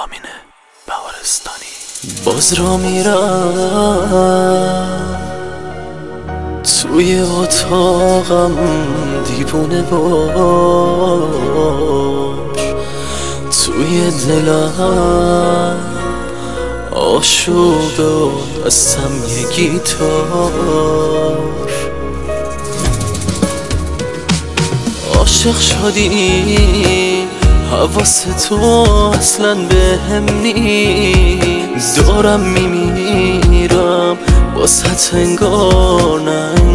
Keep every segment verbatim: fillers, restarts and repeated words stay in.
رامین بهارستانی. باز را میرم توی اتاقم دیوونه باش، توی دلم آشوب و دستم یه گیتار. عاشق شدی حواس تو اصلا به هم نیست، دارم میمیرم واسه انگار نه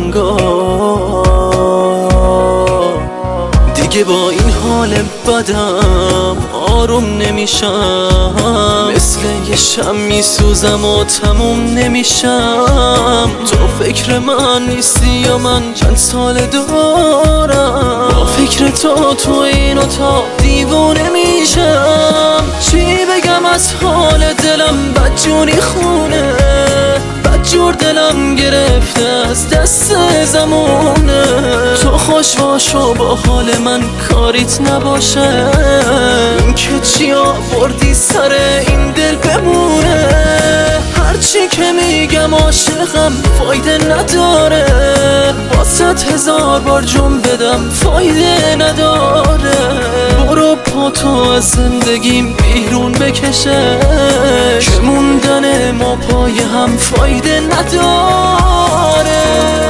انگار. دیگه با این حال بدم آروم نمیشم، مثل یه شم میسوزم و تموم نمیشم. تو فکر من نیستی یا من چند سال دارم، با فکر تو تو این اتاق دیوونه میشم. چی بگم از حال دلم بدجوری خونه، بدجور دلم گرفته از دست زمونه. تو خوش باش و با حال من کاریت نباشه، این که چی آوردی سر این دل بمونه. هرچی که میگم عاشقم فایده نداره، واسه هزار بار جون بدم فایده نداره. برو پاتو از زندگیم بیرون بکشه، که موندن ما پای هم فایده نداره.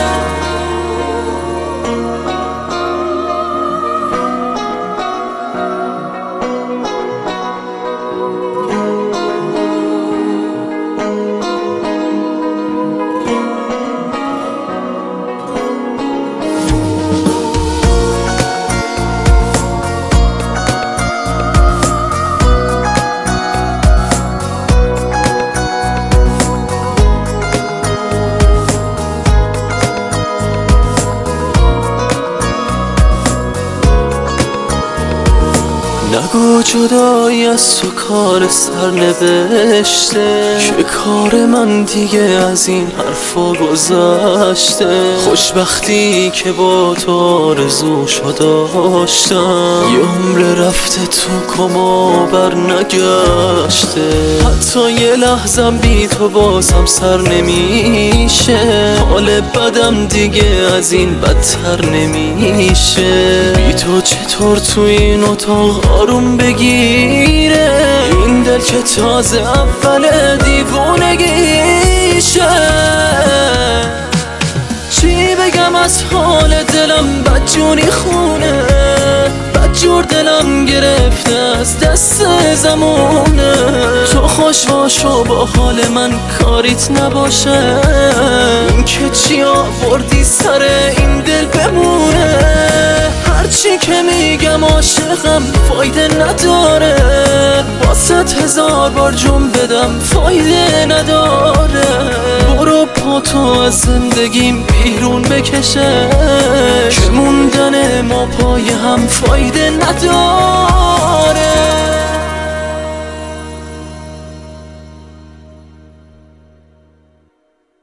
نگو جدایی از تو کار سرنوشته، که کار من دیگه از این حرفا گذشته. خوشبختی که با تو آرزوشو داشتم، یه عمر رفته تو کما بر نگشته. حتی یه لحظم بی تو بازم سر نمیشه، حال بدم دیگه از این بدتر نمیشه. بی تو چطور تو این اتاق آروم بگیره، این دل که تازه اول دیوونگیشه. چی بگم از حال دلم بدجوری خونه، بدجور دلم گرفته از دست زمونه. تو خوش باش و با حال من کاریت نباشه، این که چی آوردی سر این دل بمونه. هرچی که میگم عاشقم فایده نداره، واسه هزار بار جون بدم فایده نداره. برو پاتو از زندگیم بیرون بکشه، که موندن ما پای هم فایده نداره.